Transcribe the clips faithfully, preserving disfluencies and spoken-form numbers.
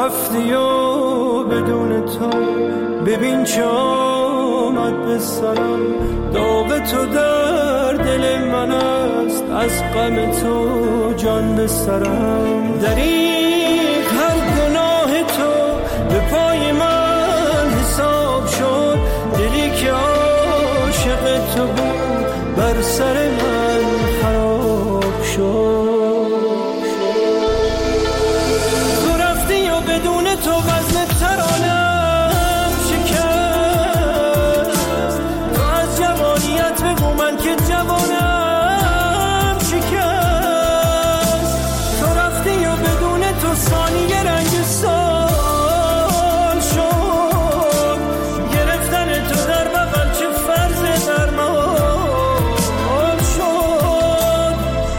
رفتی و بدون تو ببین چه آمد به سرم. داغ تو در دل من است، از غم تو جان به سرم. دریغ هر گناه تو به پای من حساب شد. دلی که عاشق تو بود بر سر من خراب شد. تو وزن ترانم شکست. تو از جوانیت بگو من که جوانم شکست. تو رفتی و بدون تو ثانیه رنگ سال شد. گرفتن تو در بغل چه فرض درمان شد.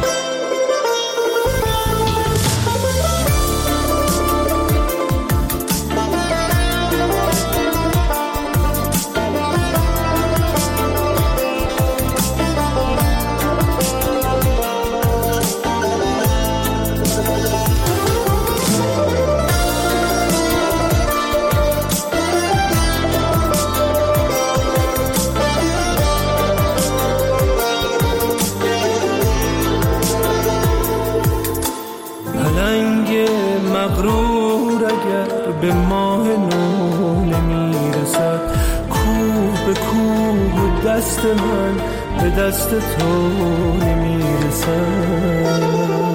مغرور اگر به ماه نو نمیرسد، کوه به کوه و دست من به دست تو نمیرسد.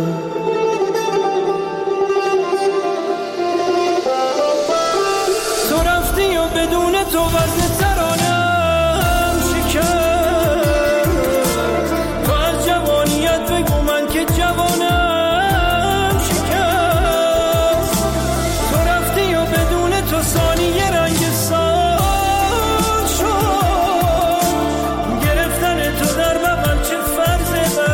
تو رفتی و بدون تو وزن ترانم شکست. تو از جوانیت بگو من که جوانم. تو ثانیه رنگ سال شد. گرفتن تو در بغل چه فرض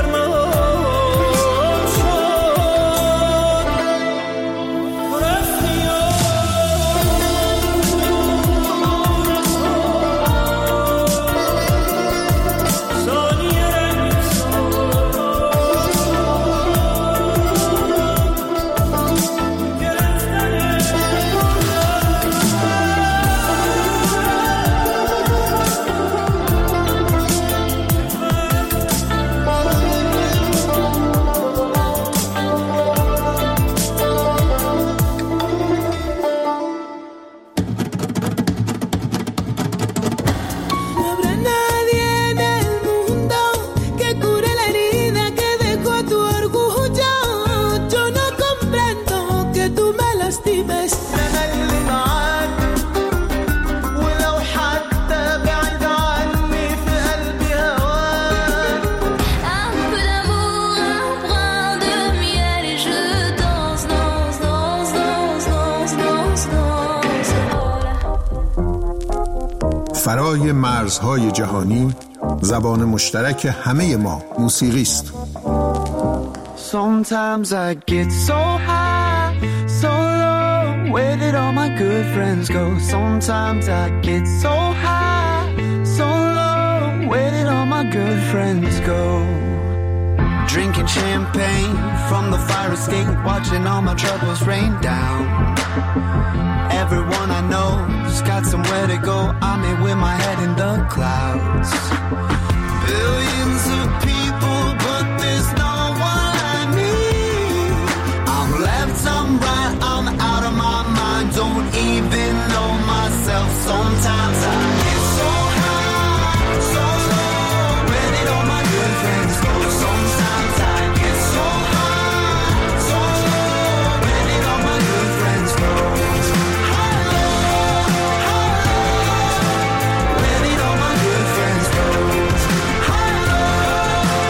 درمان شد. تو رفتی و ثانیه رنگ فرای مرزهای جهانی، زبان مشترک همه ما موسیقی است. Sometimes I get so high, so low, where did all my good friends go? Sometimes I get so high, so low, where did all my good friends go? Drinking champagne from the fire escape, watching all my troubles rain down. Everyone I know's got somewhere to go, I'm here with my head in the clouds. Billions of people, but there's no one like me. I'm left, I'm right, I'm out of my mind, don't even know myself. Sometimes I get so high, so low, where did all my good friends go? Sometimes I get so high, so low, where did all my good friends go? High low, high low, where did all my good friends go? High low,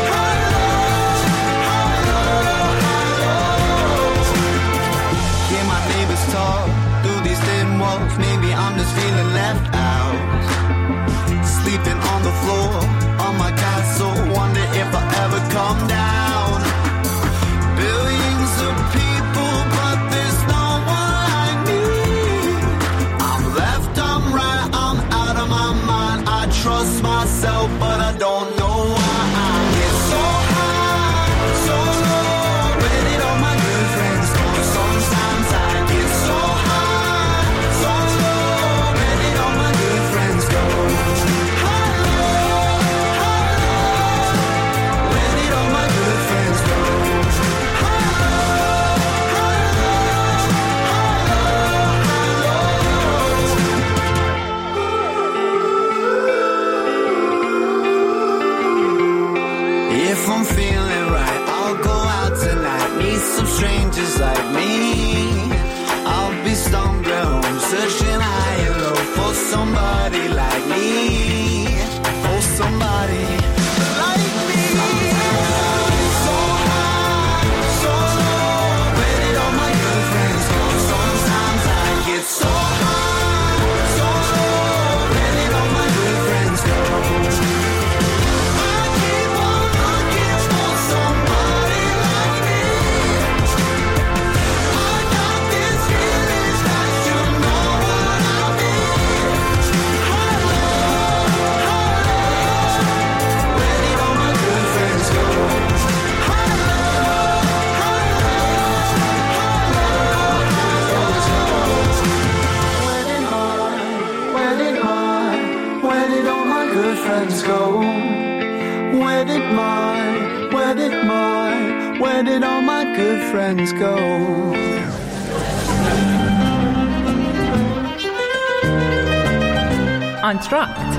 where did all my good friends go? انتراکت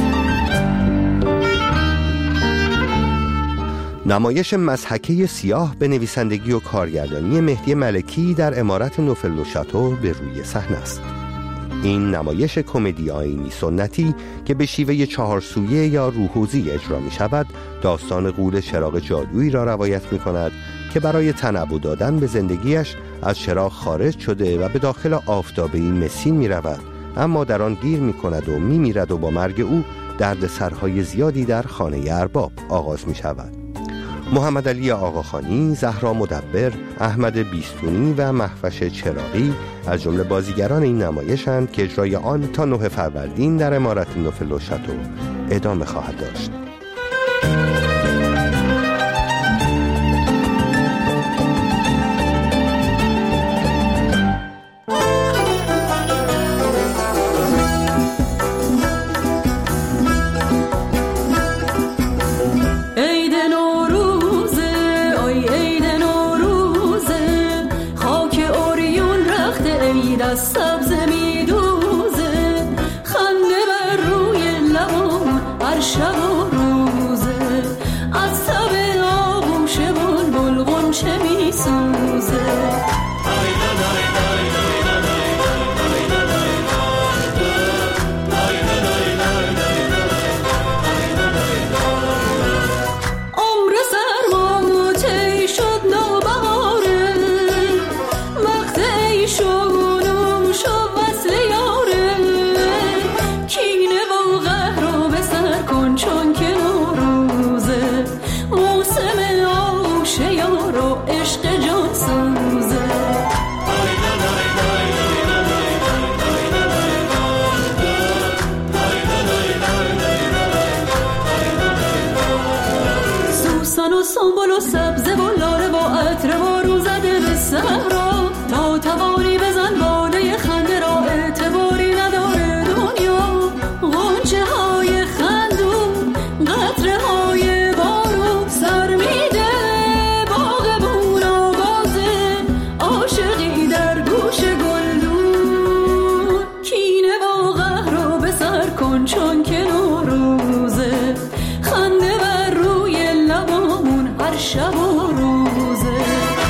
نمایش مضحکه سیاه به نویسندگی و کارگردانی مهدی ملکی در عمارت نوفل شاتو به روی صحنه است. این نمایش کمدی آیینی سنتی که به شیوه چهارسویه یا روحوزی اجرا می شود، داستان غول چراغ جادویی را روایت می کند که برای تنوع دادن به زندگیش از چراغ خارج شده و به داخل آفتابه‌ای مسین می رود، اما در آن گیر می کند و می میرد و با مرگ او درد سرهای زیادی در خانه ارباب آغاز می شود. محمد علی آقاخانی، زهرا مدبر، احمد بیستونی و مهوش چراغی از جمله بازیگران این نمایشند که اجرای آن تا نه فروردین در عمارت نوفل شاتو ادامه خواهد داشت. سبز میدوزه خنده بر روی لبم هر شب و روزه از تب آغوش بلبل غنچه میسوزه عمر سرما طی شد نوبهاره وقت ای شد چون که نوروزه موسم آغوش یار و عشق جان سوزه سوسن و سنبل و سبزه و لاله و عطر بارون زده به صحرا تا توانی بزن باده خنده را اعتباری نداره دنیا غنچه های قطره های بارو سر میده باغ بون آوازه عاشقی در گوش گلدون کینه و قهر رو به سر کن چون که نوروزه خنده بر روی لبامون هر شب و روزه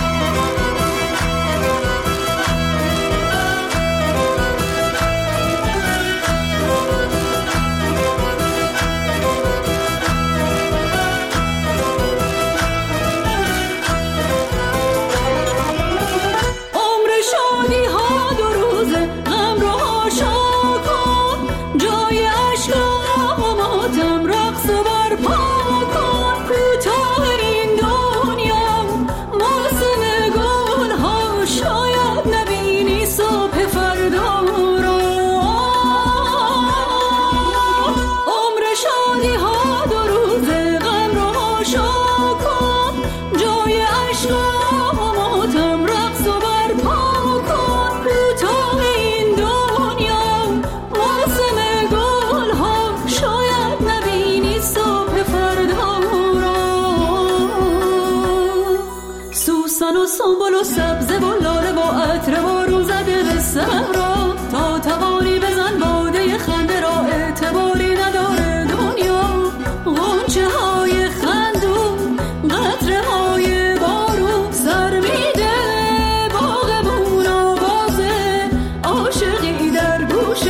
سنبل و سبزه و لاله و عطر بارون زده به صحرا تا توانی بزن باده خنده را اعتباری نداره دنیا غنچه های خندون قطره های بارون سر میده باغ بون آوازه عاشقی در گوش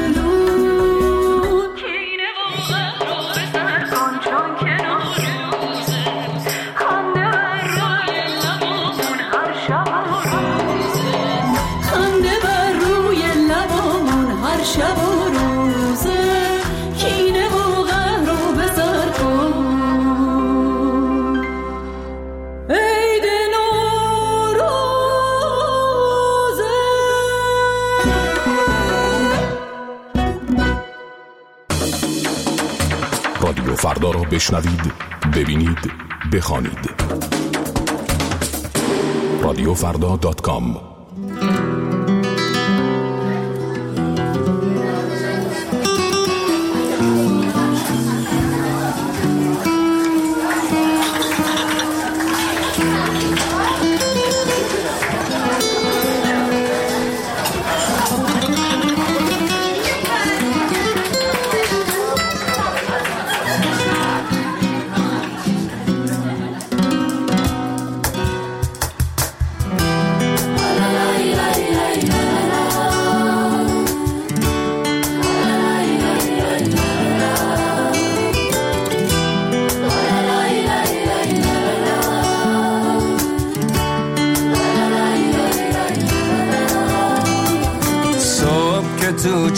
گلدون کینه و قهر رو به سر کن چون که نوروزه خنده بر روی لبامون هر شب و روزه خنده بر روی لبامون هر شب و روزه کینه و قهر رو به سر کن عید نوروزه. رادیو فردا را بشنوید، ببینید، بخوانید. رادیو فردا دات کام.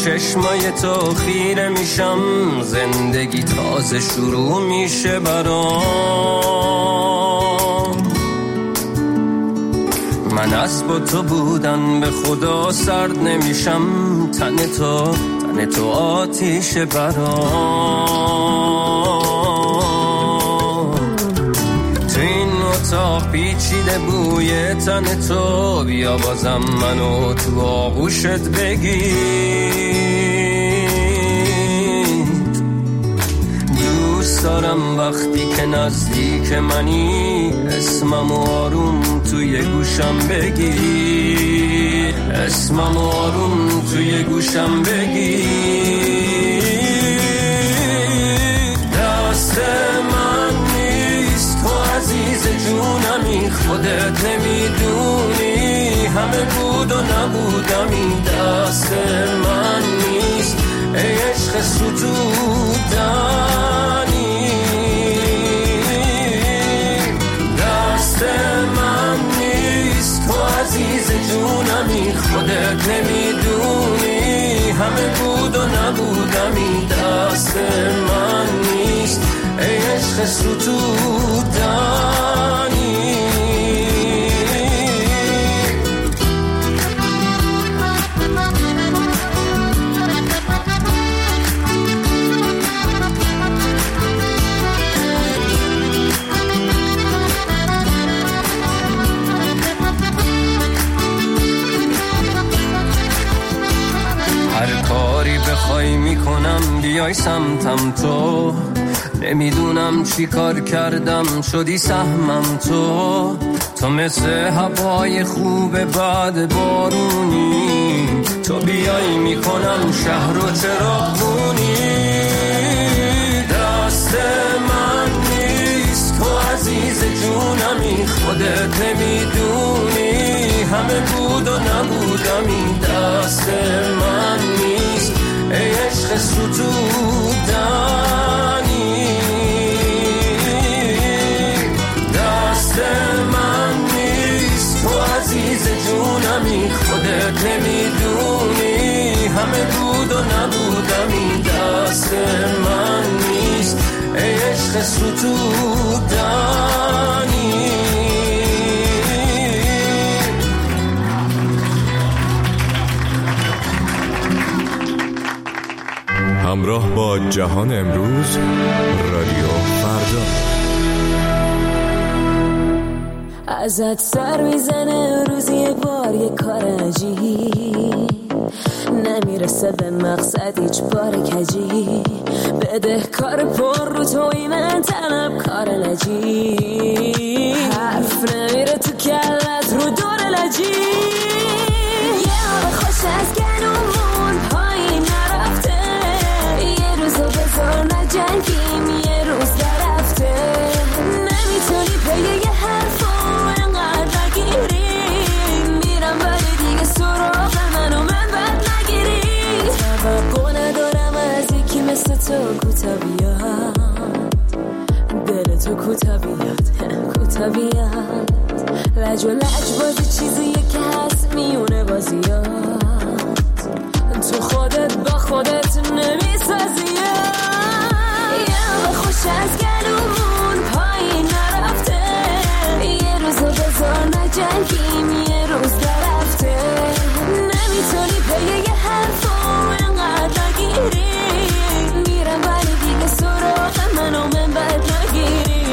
چشمای تو خیره میشم، زندگی تازه شروع میشه برام. من از با تو بودن به خدا سرد نمیشم، تن تو تن تو آتیش برام. تو این اتاق پیچیده بوی تن تو، بیا بازم منو تو آغوشت بگیر. دوست دارم وقتی که نزدیک منی، اسمم آروم توی گوشم بگی، اسمم آروم توی گوشم بگی. دست من نیست تو عزیز جونمی، خودت نمیدونی همه بود و نبودمی. دست من نیست ای عشق ستودنی، دست من نیست تو عزیز جونمی، خودت نمیدونی همه بود و نبودمی. دست من نیست ای عشق ستودنی. بخوای میکنم بیای سمتم تو، نمیدونم چی کار کردم شدی سهمم تو. تو مثل هوای خوب بعد بارونی، تو بیای میکنم شهر و چراغونی. دست من نیست تو عزیز جونمی، خودت نمیدونی همه بود و نبودمی. دست من نیست ای عشق ستودنی، دست من نیست تو عزیز جونمی، خودت نمیدونی همه بود و نبودمی. دست من نیست ای عشق ستودنی. همراه با جهان امروز، رادیو فردا. ازت سر میزنه روزی یه بار یه کار عجیب، نمیرسه به مقصد هیچ بار کجی. بده کار پر رو توی من طلب کار نجیب، حرف نمیره تو کلت رو دور لجی. یه آب خوش از گلومون پایین نرفته، یه روزو بذار نجنگیم یه روز درفته. نمیتونی پی یه حرفو انقدر نگیری، میرم ولی دیگه سراغ منو من بد نگیری. توقع ندارم از یکی مثل تو کوتا بیاد، دل تو کوتا بیاد کوتا بیاد. لج و لج بازی چیزیه که هست میونه بازیات، تو خودت با خودت نمیسازی. یه به خوش از گلومون پایین نرفته، یه روزو بذار نجنگیم یه روز درفته. نمیتونی پی یه حرفو انقدر نگیری، میرم ولی دیگه سراغ منو من بد نگیری.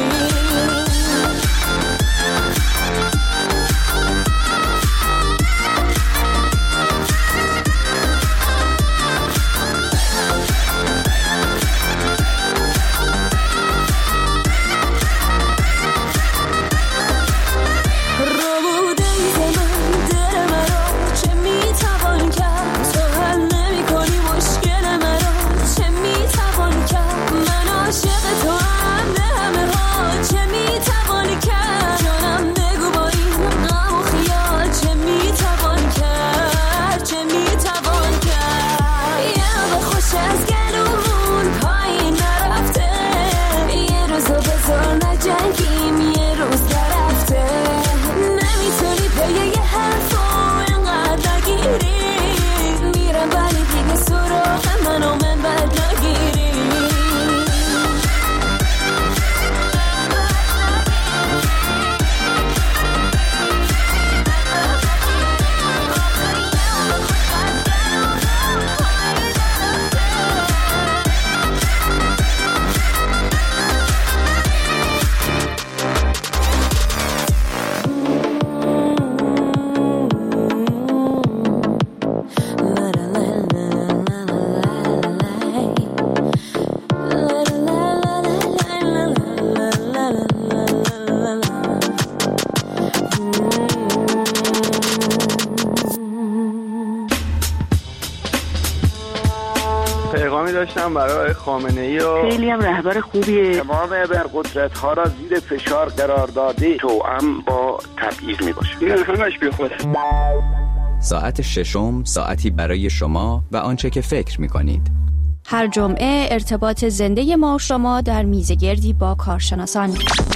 داشتم برای خامنه‌ای و خیلی هم رهبر خوبیه. تمام ابرقدرت‌ها را زیر فشار قرار داده، توأم با تبعیض میباشه. این همش بیخوده. ساعت ششم، ساعتی برای شما و آنچه که فکر می‌کنید. هر جمعه ارتباط زنده ما و شما در میزگردی با کارشناسان.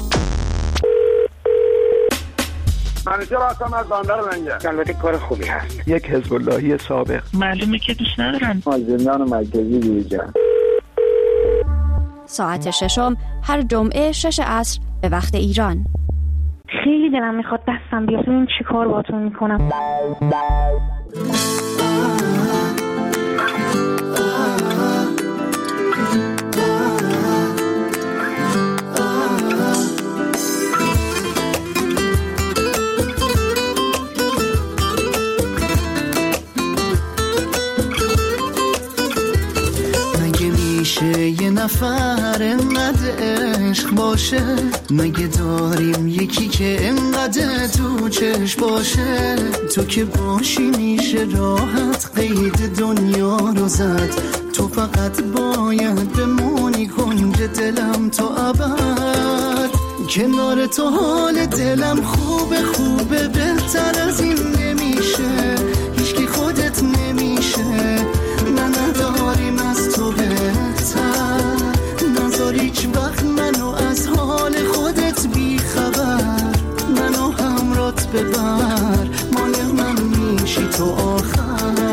منیجر هستم از بندر لنگر. البته کار خوبی هست. یک حزب اللهی سابق. معلومه که دوست ندارن. از زندان مرکزی بیرون. ساعت ششم هر جمعه شش عصر به وقت ایران. خیلی دلم میخواد دستم بیاد این چی کار باتون میکنم. یه نفر انقدر عشق باشه، مگه داریم یکی که انقدر تو چشم باشه؟ تو که باشی میشه راحت قید دنیا رو زد، تو فقط باید بمونی کنج دلم تا ابد. کنار تو حال دلم خوبه خوبه، بهتر از این نمیشه، هیچکی خودت نمیشه. نه نداریم از تو بهتر، نذار هیچ وقت منو از حال خودت بی خبر. منو همرات ببر، مال من میشی تو آخر.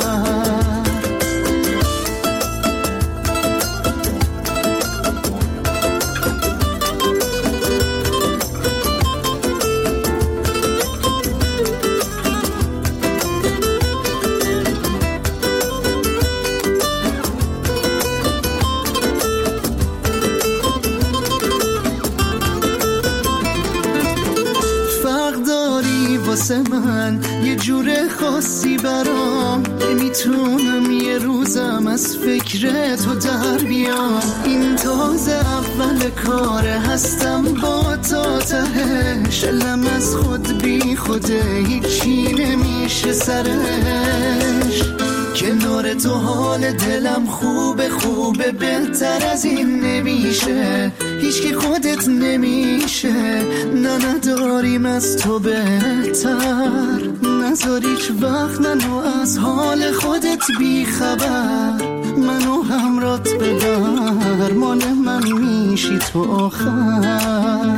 من یه جور خاصی برام، نمیتونم یه روزم از فکر تو در بیام. این تازه اول کاره، هستم با تا تهش، دلم از خود بی خوده هیچی نمیشه سرش. کنار تو حال دلم خوبه خوبه، بهتر از این نمیشه، هیچکی خودت نمیشه. نه نداریم از تو بهتر، نذار هیچ وقت منو از حال خودت بی خبر. منو همرات ببر، مال من میشی تو آخر.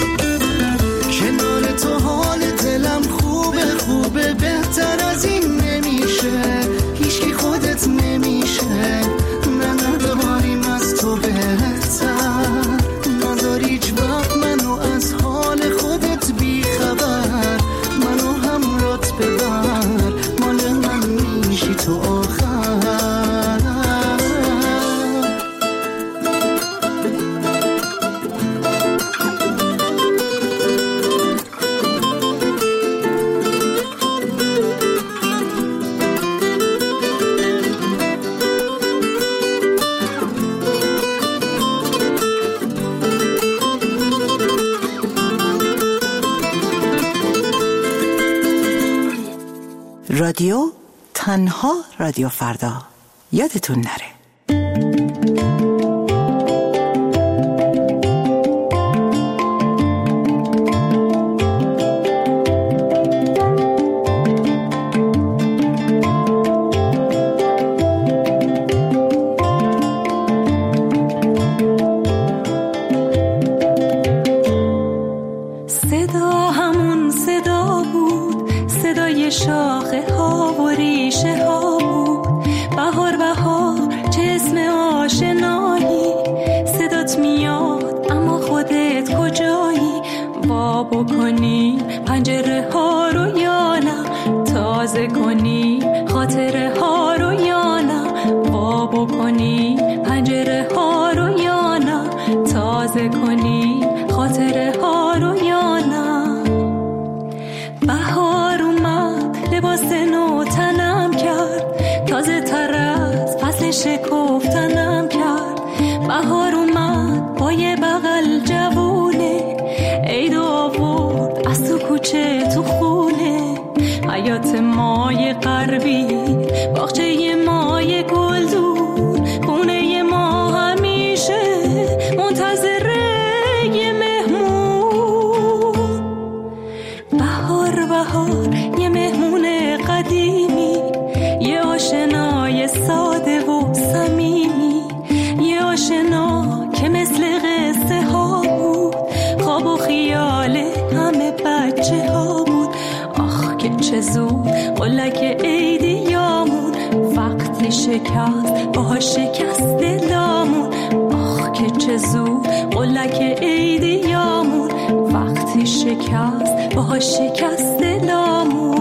کنار تو حال دلم خوبه خوبه، بهتر از این نمیشه، هیچکی خودت نمیشه. نه نداریم از تو بهتر، نذار هیچ وقت منو از حال خودت بی خبر. منو همرات ببر، مال من میشی تو آخر. رادیو تنها رادیو فردا، یادتون نره. بکنی پنجره ها رو یا نه، تازه کنی خاطره ها رو یا نه. وا بکنی پنجره ها رو یا نه، تازه کنی خاطره ها رو یا نه. بهار اومد لباس نو تنم کرد، تازه تر از فصل شکفتنم کرد. بهار اومد با یه بغل جوونه، عید آورد از تو کوچه تو خونه. حیات مای غربی، باغچه مای گلدون، خونه همه بچه ها بود. آخ که چه زود قلک عیدیامون وقتی شکست با شکست دلامون. آخ که چه زود قلک عیدیامون وقتی شکست با شکست دلامون.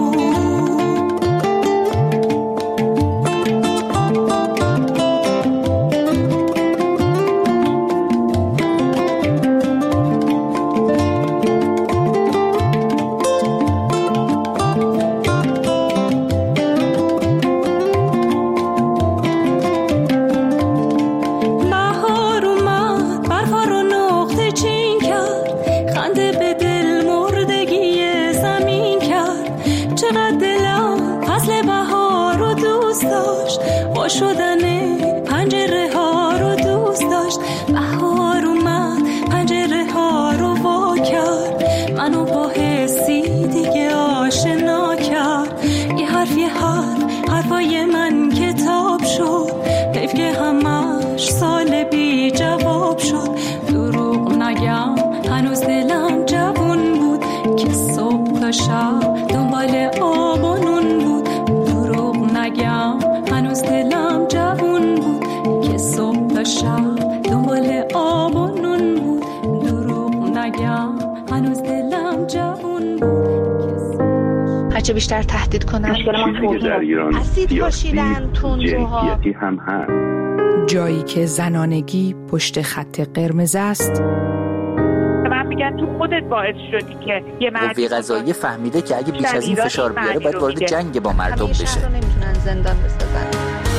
شدن پنجره ها رو دوست داشت. بهار اومد پنجره ها رو وا کرد. منو با حسی دیگه آشنا کرد. یه حرف یه حرف حرفای من کتاب شد. حیف که همش سال بی جواب شد. دروغ نگم هنوز دلم جوون بود که صبح تا شب دنبال آب و نون بود. دروغ نگم هنوز دلم جوون بود که صبح تا شب دنبال آب و نون بود. دروغ نگم هنوز دلم جوون بود. هرچه بیشتر تهدید کنن اسید پاشیدن تندروها هم هست. جایی که زنانگی پشت خط قرمز است. من میگن تو خودت باعث شدی که یه مرد قوه قضاییه فهمیده که اگه بیش از این فشار بیاره باید وارد جنگ با مردم بشه. همیشه نمیتونن زندان بسازن.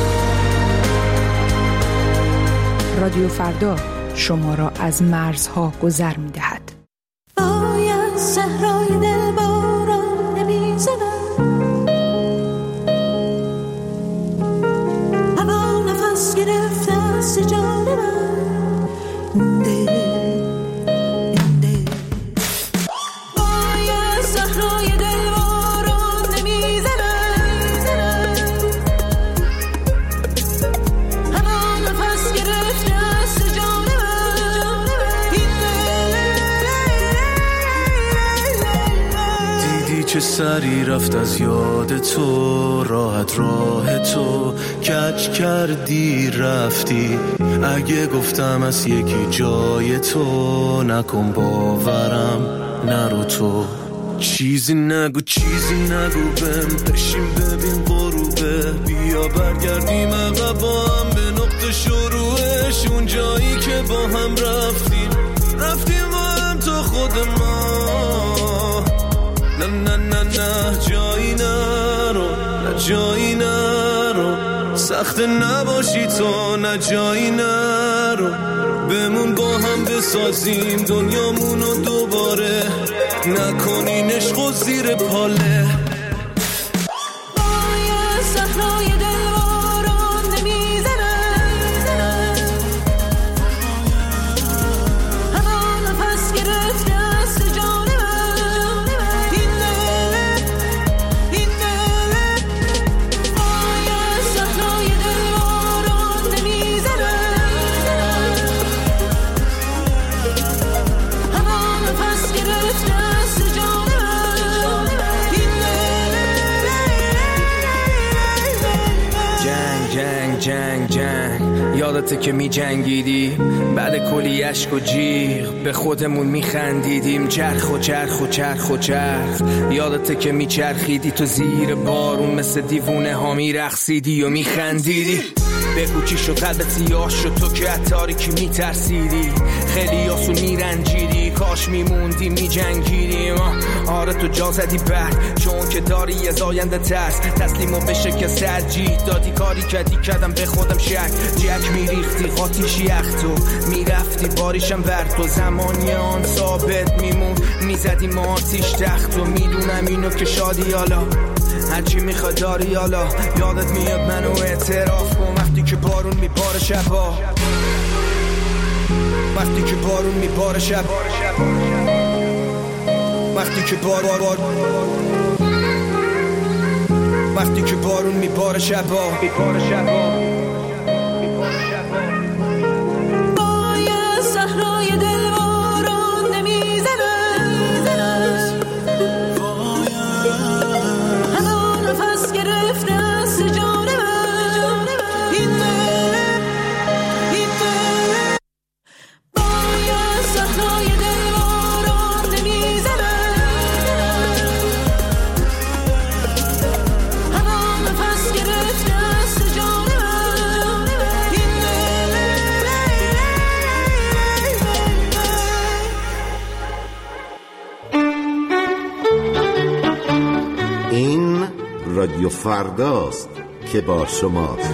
رادیو فردا شما را از مرزها گذر میدهد. باید صحرای دل باران نمیزند. هوا نفس گرفته از جان من. دل که سری رفت از یاد تو، راحت راه تو کج کردی رفتی. اگه گفتم از یکی جای تو، نکن باورم نرو تو. چیزی نگو چیزی نگو بهم، بشین ببین غروبه. بیا برگردیم عقب با هم به نقطه شروعش، اون جایی که با هم رفتیم رفتیم با هم تا خود ما. نه نه نه نه جایی نرو، نه جایی نرو. سخت نباشی تو، نه جایی نرو. بمون با هم بسازیم دنیامونو دوباره، نکنین عشق و زیر پاله. باید صحرای دل باران نمیزند. هوا نفس گرفته است جان من. این دل این دل باید صحرای دل باران نمیزند. هوا نفس گرفته است جان من. این جنگ جنگ جنگ جنگ یادته که می جنگیدی بعد کلی اشک و جیغ به خودمون می خندیدیم. چرخ و چرخ و چرخ و چرخ یادته که می چرخیدی تو زیر بارون، مثل دیوونه ها می رقصیدی و می خندیدی. بگو چی شد قلبت سیاه شد تو که از تاریکی می ترسیدی. خیلی آسون می رنجیدی، کاش می موندی می جنگیدیم. آره تو جا زدی بعد، چون که داری از آینده ترس. تسلیمو بشه که سرجی دادی، کاری کردی کردم به خودم شک. جک می ریختی قاتیشی اختو می رفتی باریشم بر تو. زمانی آن ثابت میمون می زدی ما آتیش تخت و میدونم اینو که شادی حالا هرچی میخواد داری حالا. یادت میاد منو اعتراف کن وقتی که بارون میباره شبا، وقتی که بارون میباره شب، وقتی که بار بار وقتی که بارون میباره شبا، میباره شبا. باید صحرای دل باران نمیزند. رادیو فرداست که با شماست.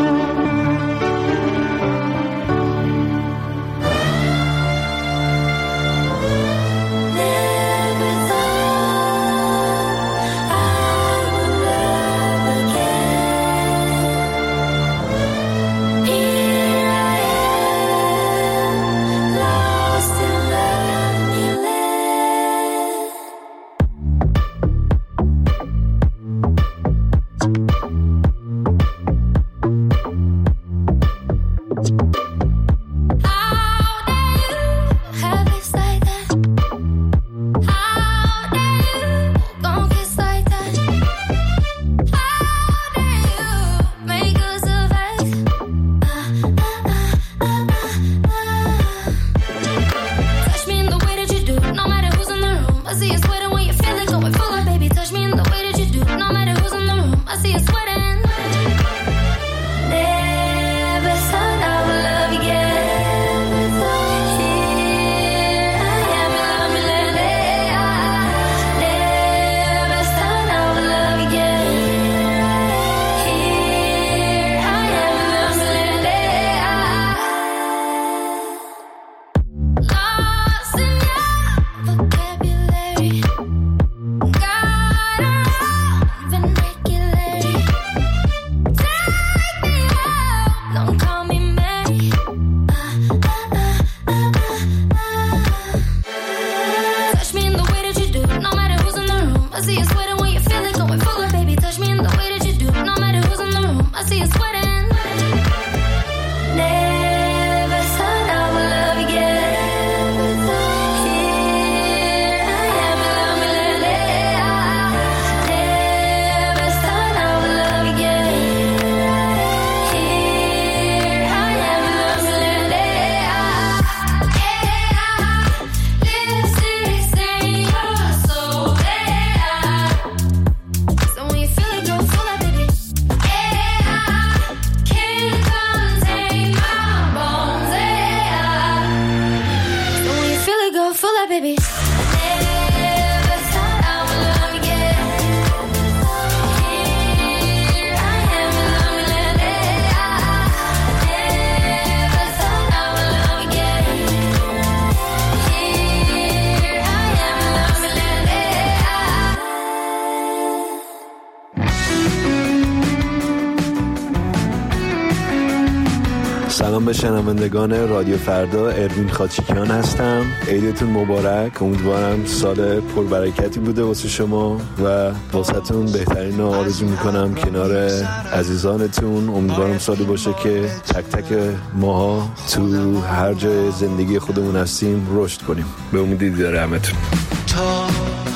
سلام به شنوندگان رادیو فردا، اروین خاچیکیان هستم. عیدتون مبارک. امیدوارم سال پربرکتی بوده واسه شما و واسهتون بهترین رو آرزو میکنم کنار عزیزانتون. امیدوارم سالی باشه که تک تک ماها تو هر جای زندگی خودمون هستیم رشد کنیم. به امید دیدار همتون. تا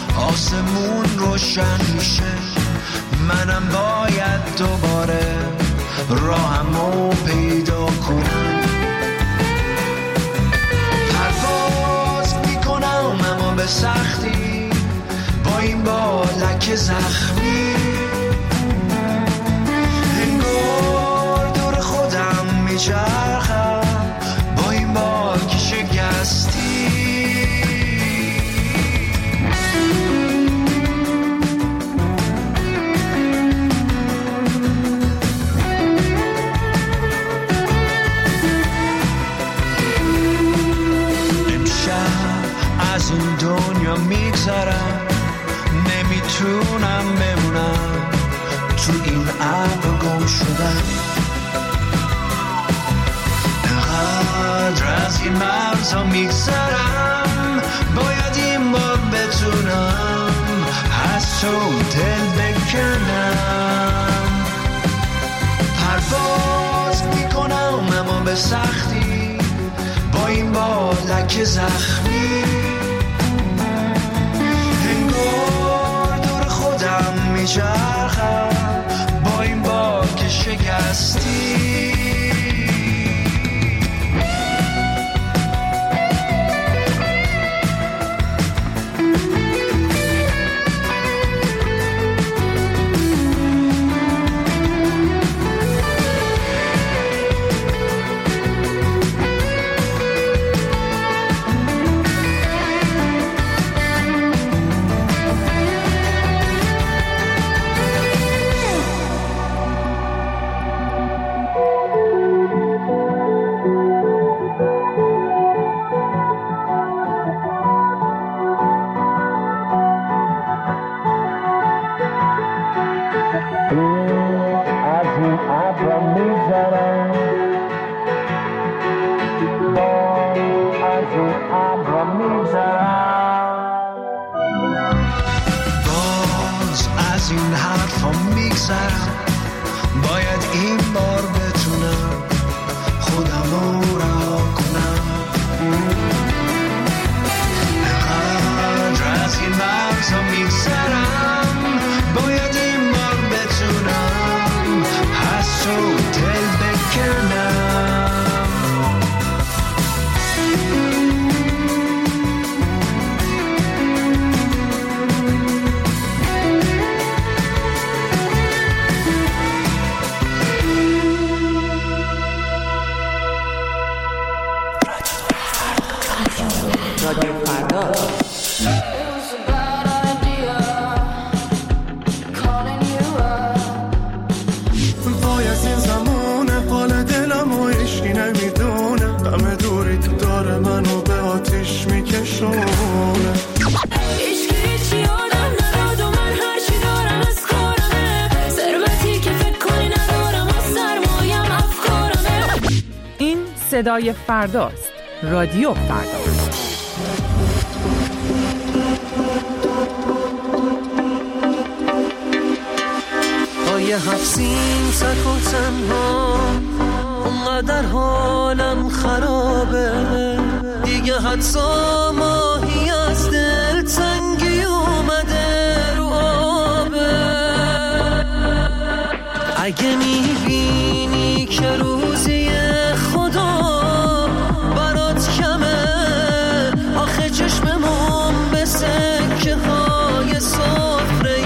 آسمون روشن میشه منم باید دوباره راهمو پیدا کنم. پرواز میکنم اما به سختی با این بالک زخمی، انگار دور خودم میچرخم با این بالک شکستی. از این دنیا میگذرم، نمیتونم بمونم تو این ابر گم شدم. انقدر از این مرزا میگذرم باید این بار بتونم از تو دل بکنم. پرواز میکنم اما به سختی با این بالک زخمی، انگار دور خودم میچرخم با این بالک شکستی. باز از این حرفا میگذرم، باید این بار بتونم خودم رو رها کنم. نقدر از این مرزا میگذرم، باید این بار بتونم از تو دل بکنم. رادیو فردا. وای از این زمونه، حال دلم و عشقی نمیدونه، همه دوری تو داره منو به آتیش میکشونه. عشقی هیچی آدم نداد و من هرچی دارم از کارمه، ثروتی که فکر کنی ندارم و سرمایم افکارمه. این صدای فرداست. رادیو فردا. یه حفظیم تک و تنها، اونقدر حالم خرابه دیگه، حتی ماهی از دل تنگی اومده رو آبه. اگه میبینی که روزی خدا برات کمه، آخه چشممون به سکه های سفره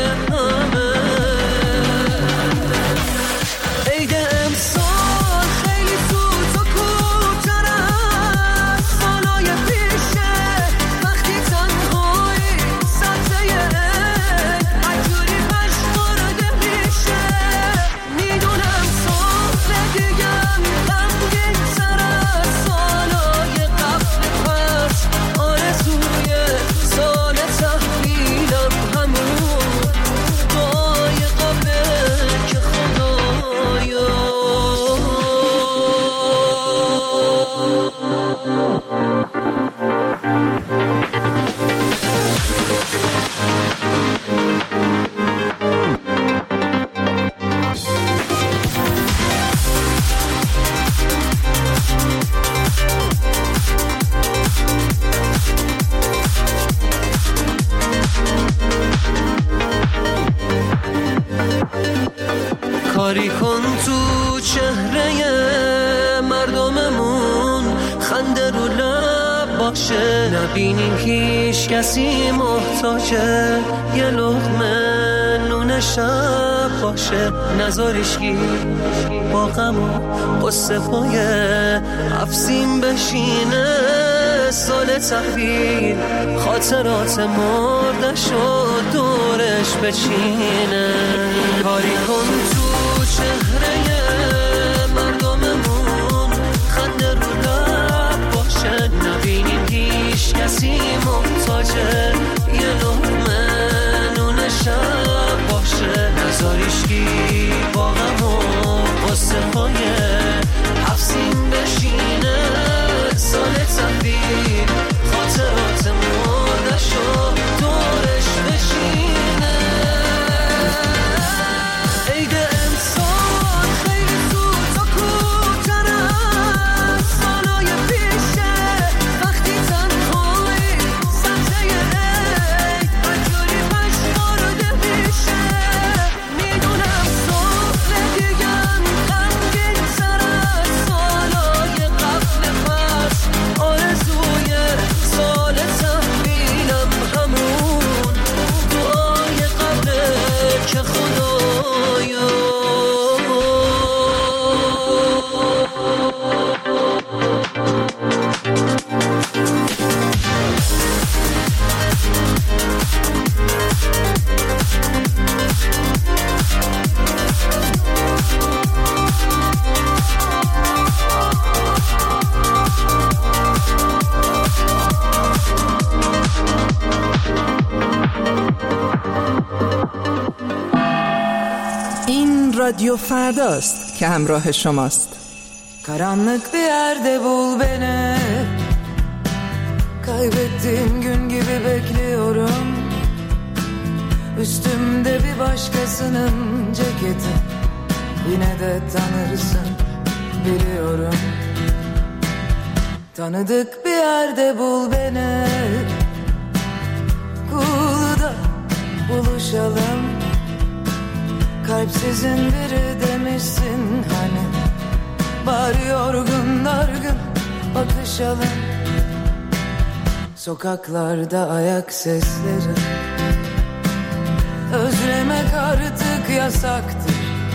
کاری کن تو چهره مردممون، خنده رو لب باشه، نبینیم هیچ کسی محتاجه، یه لقمه نون شب باشه، نذاریش کی با غم و قصه پای افسیم بشینه. سال تحویل خاطرات مردش و دورش بچینه. کاری کن تو چهره مردممون، خنده رو لب باشه، نبینیم هیچ کسی محتاجه، یه لقمه نون شب باشه، نذاریش کی با غم و قصه های حفظیم بشینه. سال تحویل خاطرات مردش و دورش بشینه. عید امسال خیلی زود و کوتاه از سالای پیشه، وقتی تنهایی سبزه عید بجوری پشمارده میشه. میدونم صبح دیگم غمگین تر از سالای قبل پس، آرزوی سال تحویلم همون دعای قبله که خدایا. این radiyo ferdast که همrاه şomast. Karanlık bir yerde bul beni, kaybettiğim gün gibi bekliyorum. Üstümde bir başkasının ceketi, yine de tanırsın biliyorum. Tanıdık bir yerde bul beni, Kulu'da buluşalım. Kalpsizin biri demişsin hani, bari yorgun dargın bakışalım. Sokaklarda ayak sesleri, özlemek artık yasaktır.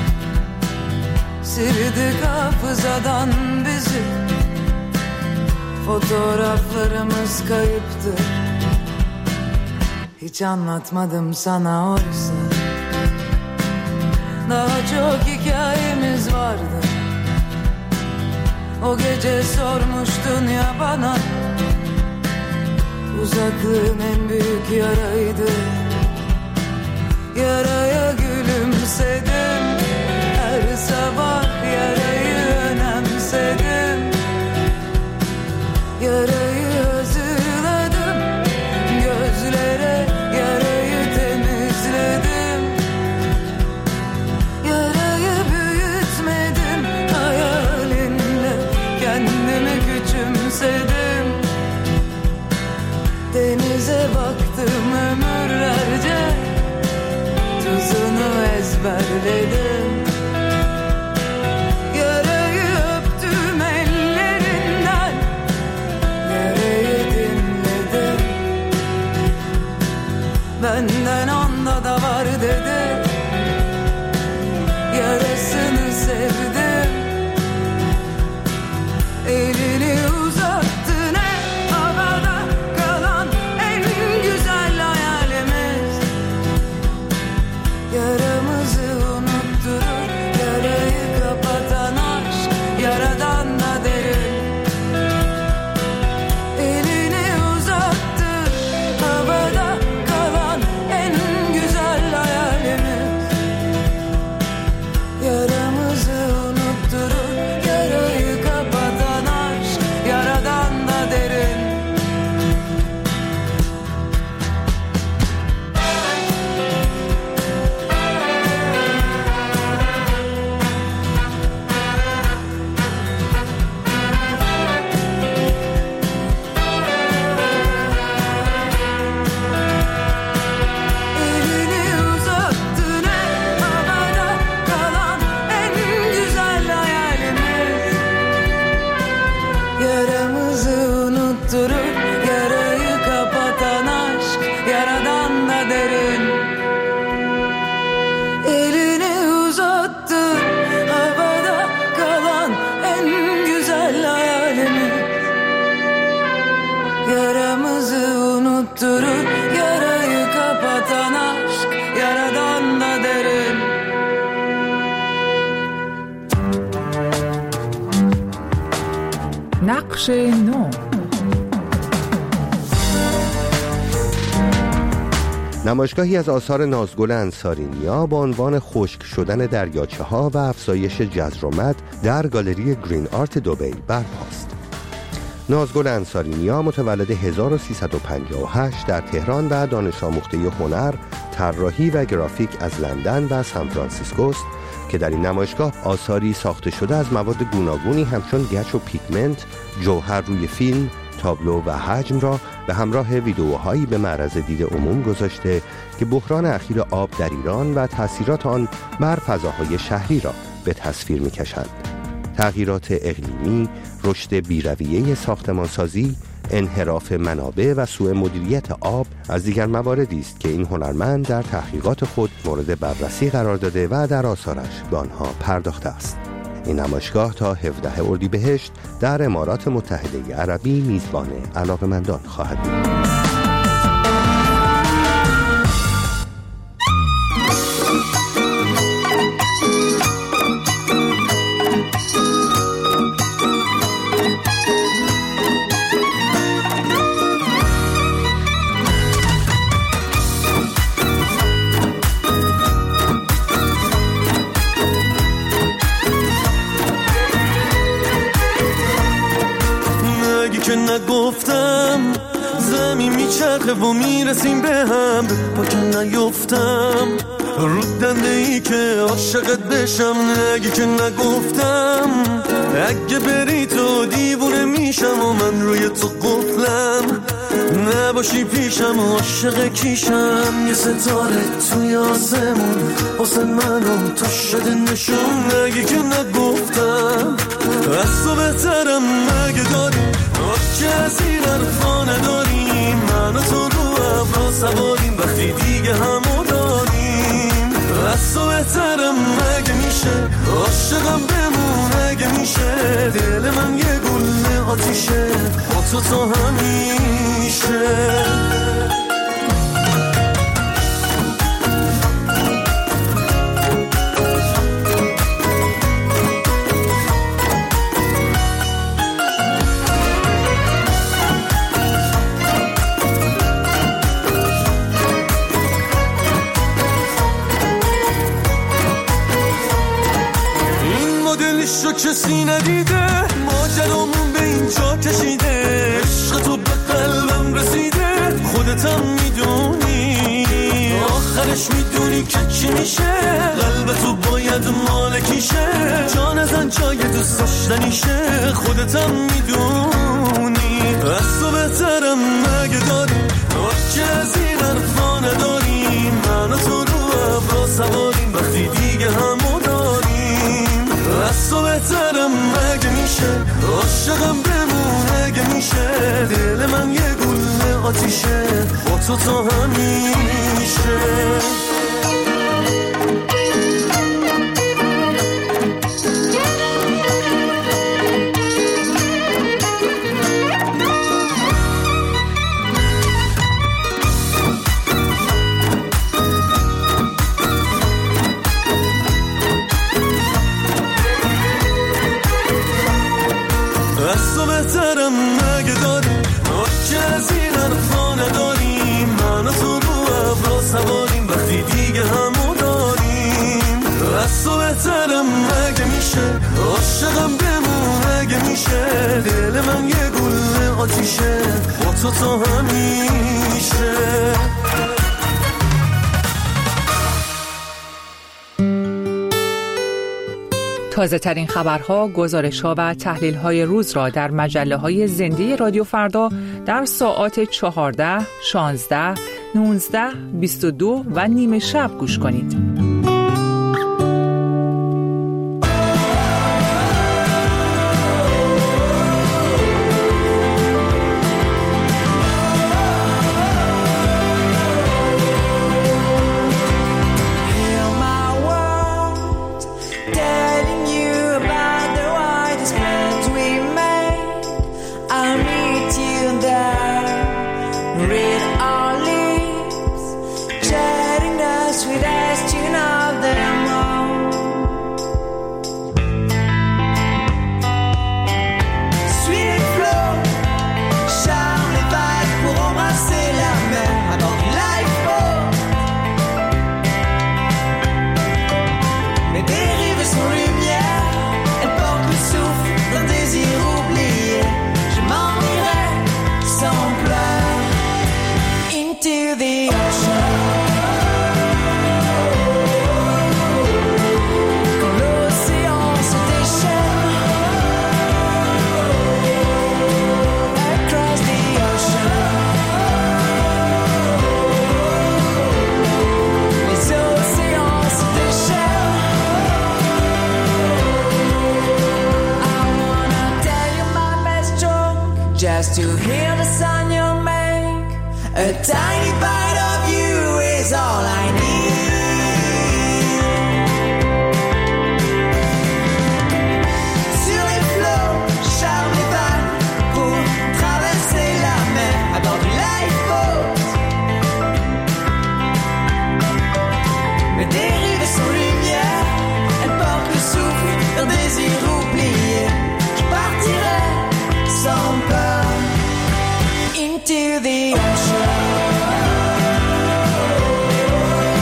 Sildik hafızadan bizi, fotoğraflarımız kayıptır. Hiç anlatmadım sana oysa, daha çok hikayemiz vardı. O gece sormuştun ya bana, uzaklığın en büyük yaraydı. Yaraya gülümsedim, her sabah yarayı önemsedim. Yarayı hazırladım, gözlere yarayı temizledim. Yarayı büyütmedim, hayalinle kendimi küçümsedim. Denize baktım ömürlerce, tuzunu ezberledim. Yarayı öptüm ellerinden, yarayı dinledim. Benden onda da var dedi, yarasını sevdim. Elini uzattı ne havada kalan en güzel hayalimiz. Yaramızı unutturur, yarayı kapatan aşk, yaradan da derin. Elini uzattı, havada kalan en güzel hayalimiz. Yaramızı unutturur, yarayı kapatan aşk, yaradan da derin. Elini uzattı ne havada kalan en güzel hayalimiz. Yaramızı unutturur, yarayı kapatan aşk, yaradan da derin. Elini uzattı, havada kalan en güzel hayalimiz. Yaramızı unutturur, yarayı kapatan aşk, yaradan da derin. نقش نو. نمایشگاهی از آثار نازگل انصارینیا با عنوان خشک شدن دریاچه ها و افزایش جذر و مد در گالری گرین آرت دبی برپاست. نازگل انصارینیا متولد هزار و سیصد و پنجاه و هشت در تهران و دانش آموخته هنر، طراحی و گرافیک از لندن و سان فرانسیسکو است که در این نمایشگاه آثاری ساخته شده از مواد گوناگونی همچون گچ و پیگمنت، جوهر روی فیلم، تابلو و حجم را به همراه ویدئوهایی به معرض دید عموم گذاشته که بحران اخیر آب در ایران و تأثیرات آن بر فضاهای شهری را به تصویر می‌کشند. تغییرات اقلیمی، رشد بی‌رویه ساختمانسازی، انحراف منابع و سوء مدیریت آب از دیگر مواردی است که این هنرمند در تحقیقات خود مورد بررسی قرار داده و در آثارش به آنها پرداخته است. این نمایشگاه تا هفدهم اردیبهشت در امارات متحده عربی میزبان علاقه‌مندان خواهد بود. نگفتم زمین میگذره و میرسیم به هم، به پا که نیفتم رو دنده ای که عاشقت بشم، نگی که نگفتم اگه بری تو دیوونه میشم و من روی تو قفلم، نباشی پیشم و عاشق کیشم، یه ستاره توی آسمون واسه منو تو شده نشون، نگی که نگفتم از تو بهترم مگه داری، که از این حرفا نداریم، من و تو رو ابرا سواریم وقتی دیگه همو داریم، از تو بهترم مگه میشه، عاشقم بمون اگه میشه، دل من یه گل آتیشه با تو تا همیشه. عشق کسی ندیده، ماجرامون به اینجا کشیده، عشق تو به قلبم رسیده، خودتم میدونی آخرش میدونی که چی میشه، قلب تو باید مالکیشه، جان ازن جای دوست داشتنیشه، خودتم میدونی از تو بهترم مگه داری، که از این حرفا نداریم، من و تو رو ابرا سواریم وقتی دیگه همو داریم، از تو بهترم مگه میشه، عاشقم بمون اگه میشه، دل من یه گل آتیشه با تو تا همیشه. از تو بهترم مگه داری، که از این حرفا نداریم، من و تو رو ابرا سواریم وقتی دیگه همو داریم، از تو بهترم مگه میشه، عاشقم بمون اگه میشه، دل من یه گل آتیشه با تو تا همیشه. تازه ترین خبرها، گزارش‌ها و تحلیل‌های روز را در مجله‌های زنده رادیو فردا در ساعات چهارده، شانزده، نوزده، بیست و دو و نیمه شب گوش کنید. Just to hear the sound you make, a tiny bite of you is all I need. Sur les flots, Charles Van pour traverser la mer à bord du lifeboat. Mais dérive sans lumière, elle porte le souffle d'un désir oublié. Je partirai sans peur into the ocean.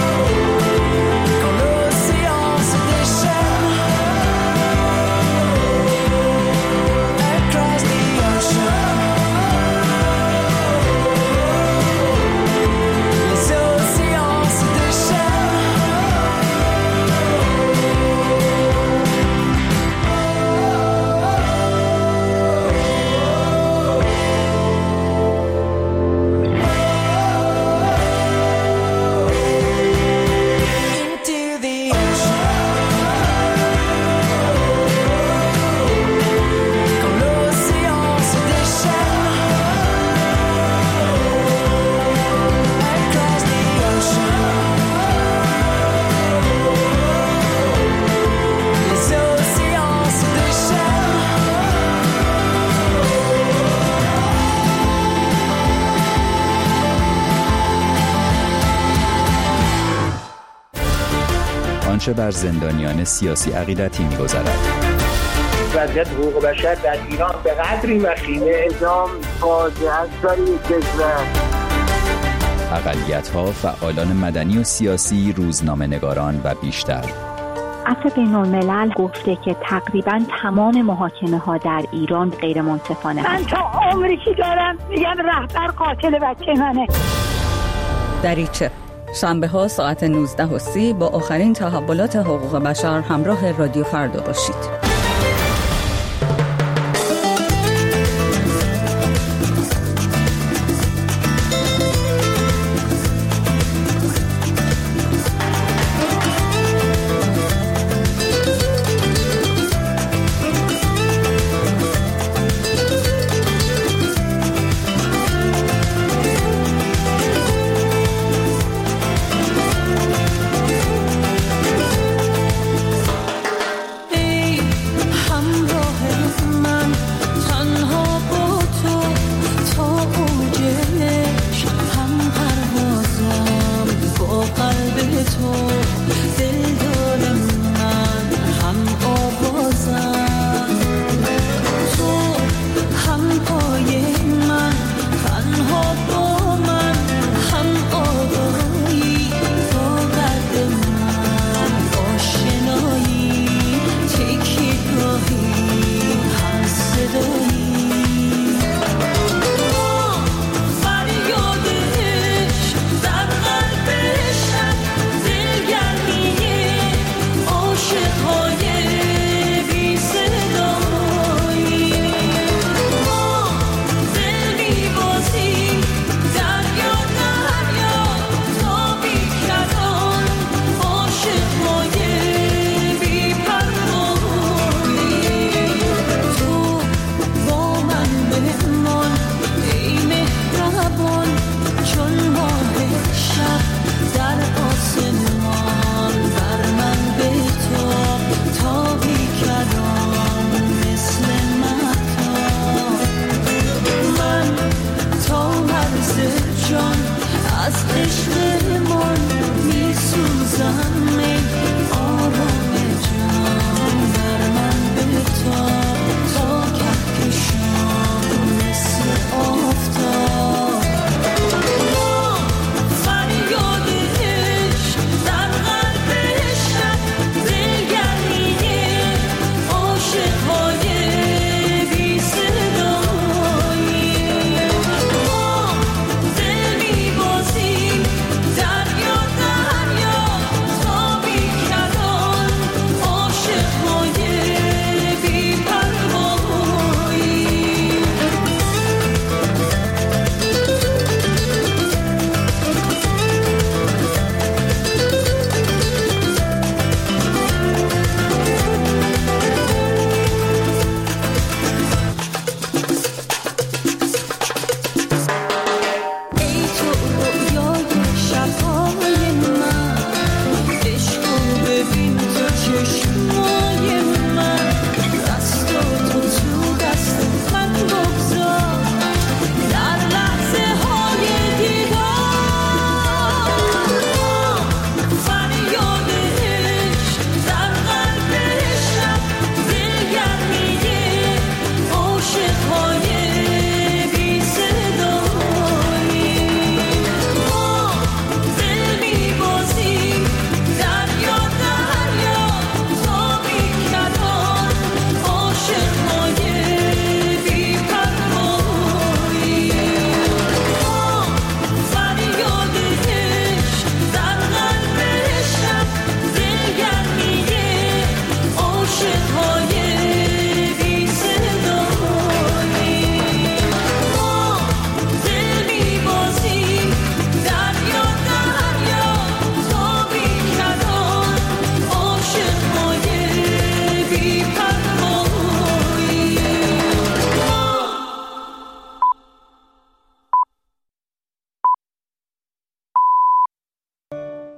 آنچه بر زندانیان سیاسی عقیدتی می‌گذرد. وضعیت حقوق بشر در ایران به قدری وخیمه، اعدام فاجعه است برای کشور. اقلیت‌ها، فعالان مدنی و سیاسی، روزنامه‌نگاران و بیشتر. عفو بین‌الملل گفته که تقریباً تمام محاکمه ها در ایران غیر منصفانه من تا عمری که دارم میگم رهبر قاتل بچه منه. دریچه شنبه ها ساعت نوزده و سی با آخرین تحولات حقوق بشر همراه رادیو فردا باشید.